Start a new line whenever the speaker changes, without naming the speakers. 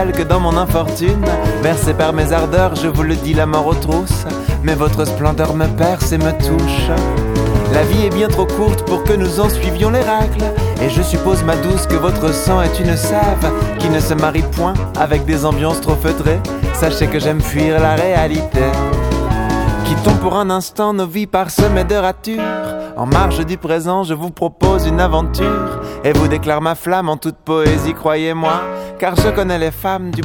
que dans mon infortune, bercé par mes ardeurs, je vous le dis, la mort aux trousses. Mais votre splendeur me perce et me touche. La vie est bien trop courte pour que nous en suivions les règles. Et je suppose, ma douce, que votre sang est une sève qui ne se marie point avec des ambiances trop feutrées. Sachez que j'aime fuir la réalité. Quittons pour un instant nos vies parsemées de ratures. En marge du présent, je vous propose une aventure et vous déclare ma flamme en toute poésie, croyez-moi, car je connais les femmes du